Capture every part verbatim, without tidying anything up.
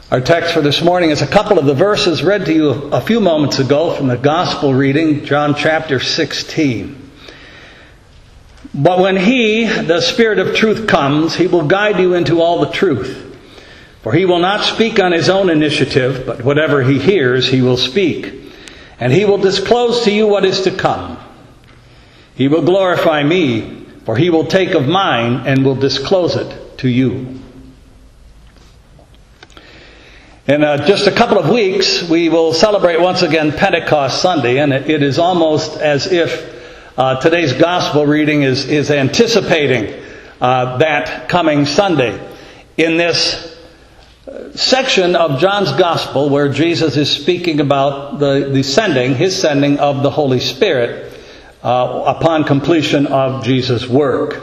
Our text for this morning is a couple of the verses read to you a few moments ago from the Gospel reading, John chapter sixteen. But when He, the Spirit of truth, comes, He will guide you into all the truth. For He will not speak on His own initiative, but whatever He hears, He will speak. And He will disclose to you what is to come. He will glorify Me, for He will take of mine and will disclose it to you. In uh, just a couple of weeks, we will celebrate once again Pentecost Sunday, and it, it is almost as if uh, today's Gospel reading is, is anticipating uh, that coming Sunday. In this section of John's Gospel where Jesus is speaking about the, the sending, His sending of the Holy Spirit uh, upon completion of Jesus' work.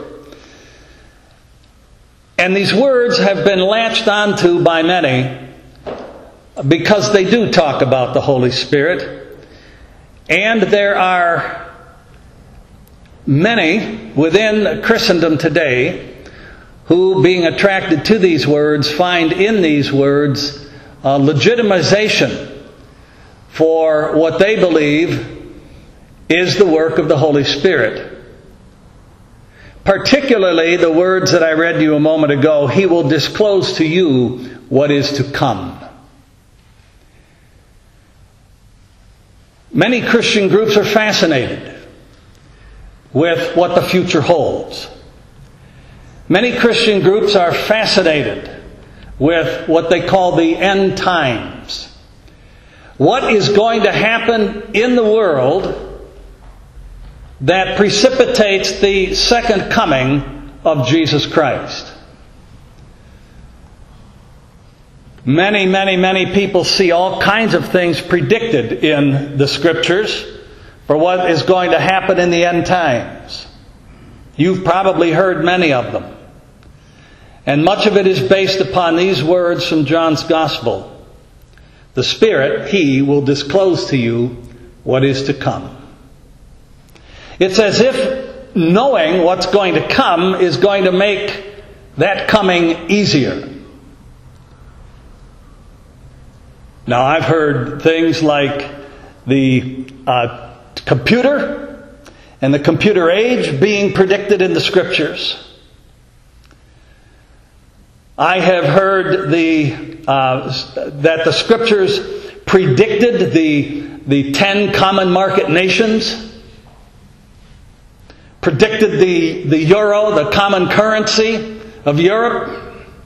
And these words have been latched onto by many because they do talk about the Holy Spirit. And there are many within Christendom today who, being attracted to these words, find in these words a legitimization for what they believe is the work of the Holy Spirit. Particularly the words that I read to you a moment ago, He will disclose to you what is to come. Many Christian groups are fascinated with what the future holds. Many Christian groups are fascinated with what they call the end times. What is going to happen in the world that precipitates the second coming of Jesus Christ? Many, many, many people see all kinds of things predicted in the Scriptures for what is going to happen in the end times. You've probably heard many of them. And much of it is based upon these words from John's Gospel. The Spirit, He will disclose to you what is to come. It's as if knowing what's going to come is going to make that coming easier. Now, I've heard things like the uh, computer and the computer age being predicted in the Scriptures. I have heard the uh, that the Scriptures predicted the the ten common market nations, predicted the, the euro, the common currency of Europe,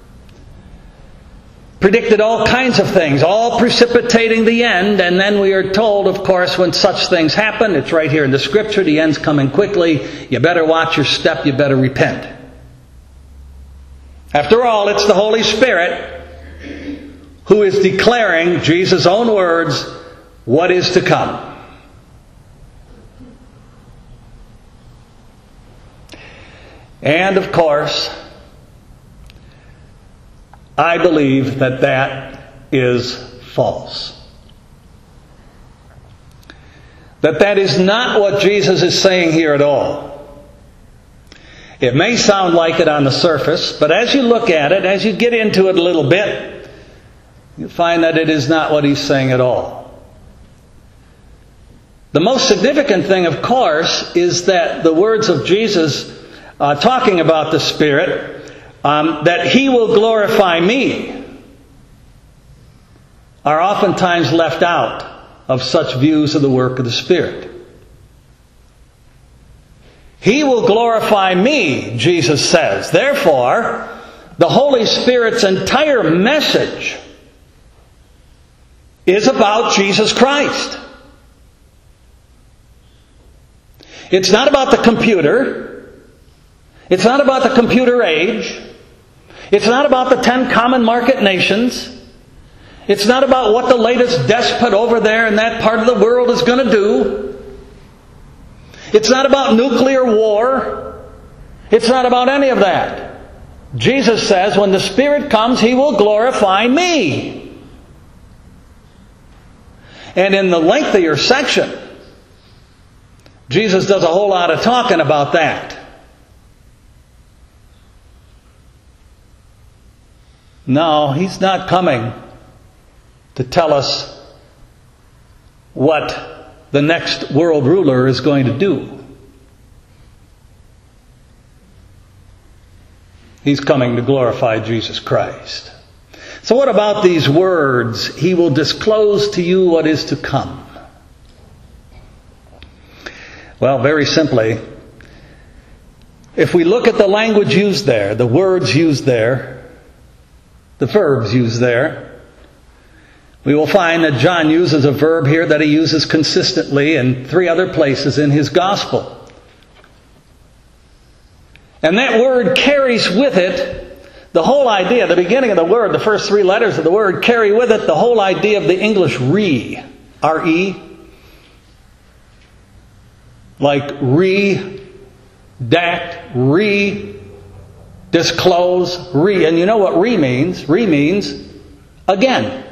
predicted all kinds of things, all precipitating the end. And then we are told, of course, when such things happen, it's right here in the Scripture, the end's coming quickly, you better watch your step, you better repent. After all, it's the Holy Spirit who is declaring Jesus' own words, what is to come. And of course, I believe that that is false. That that is not what Jesus is saying here at all. It may sound like it on the surface, but as you look at it, as you get into it a little bit, you find that it is not what He's saying at all. The most significant thing, of course, is that the words of Jesus uh, talking about the Spirit, um, that He will glorify Me, are oftentimes left out of such views of the work of the Spirit. He will glorify Me, Jesus says. Therefore, the Holy Spirit's entire message is about Jesus Christ. It's not about the computer. It's not about the computer age. It's not about the ten common market nations. It's not about what the latest despot over there in that part of the world is going to do. It's not about nuclear war. It's not about any of that. Jesus says, when the Spirit comes, He will glorify Me. And in the lengthier section, Jesus does a whole lot of talking about that. No, He's not coming to tell us what the next world ruler is going to do. He's coming to glorify Jesus Christ. So what about these words? He will disclose to you what is to come. Well, very simply, if we look at the language used there, the words used there, the verbs used there, we will find that John uses a verb here that he uses consistently in three other places in his gospel. And that word carries with it the whole idea, the beginning of the word, the first three letters of the word carry with it the whole idea of the English re, R E, like re, dact, re, disclose, re. And you know what re means? Re means again.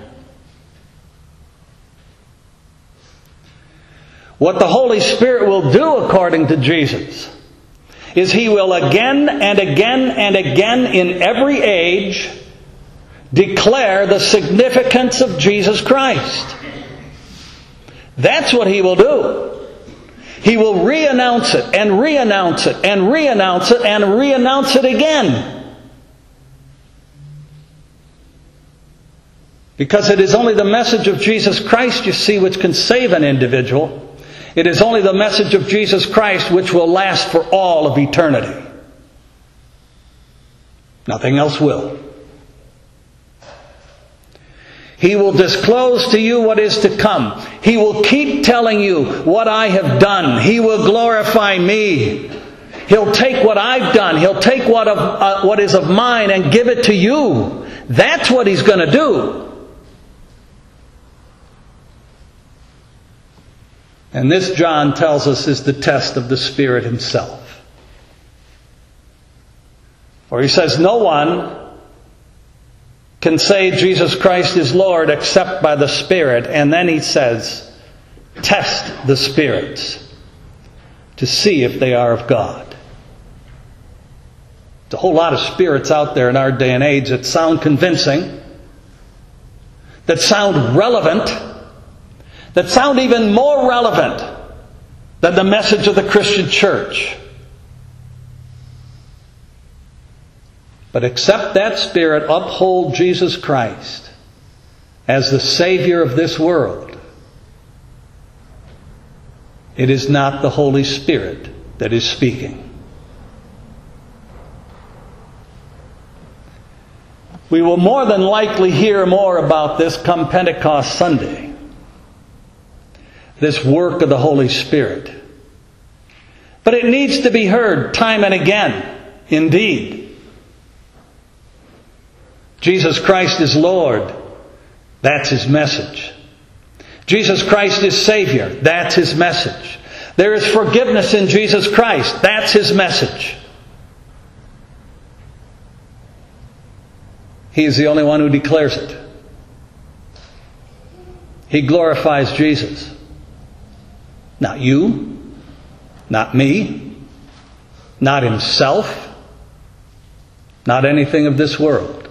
What the Holy Spirit will do, according to Jesus, is He will again and again and again in every age declare the significance of Jesus Christ. That's what He will do. He will re-announce it and re-announce it and re-announce it and re-announce it again. Because it is only the message of Jesus Christ, you see, which can save an individual. It is only the message of Jesus Christ which will last for all of eternity. Nothing else will. He will disclose to you what is to come. He will keep telling you what I have done. He will glorify me. He'll take what I've done. He'll take what, of, uh, what is of mine and give it to you. That's what He's going to do. And this, John tells us, is the test of the Spirit Himself. For he says, no one can say Jesus Christ is Lord except by the Spirit. And then he says, test the spirits to see if they are of God. There's a whole lot of spirits out there in our day and age that sound convincing, that sound relevant, that sound even more relevant than the message of the Christian church. But except that spirit uphold Jesus Christ as the Savior of this world, it is not the Holy Spirit that is speaking. We will more than likely hear more about this come Pentecost Sunday. This work of the Holy Spirit. But it needs to be heard time and again, indeed. Jesus Christ is Lord. That's His message. Jesus Christ is Savior. That's His message. There is forgiveness in Jesus Christ. That's His message. He is the only one who declares it. He glorifies Jesus. Not you, not me, not himself, not anything of this world.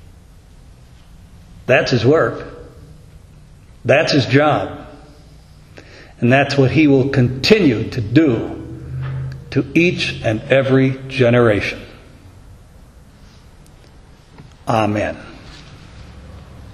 That's his work. That's his job. And that's what he will continue to do to each and every generation. Amen.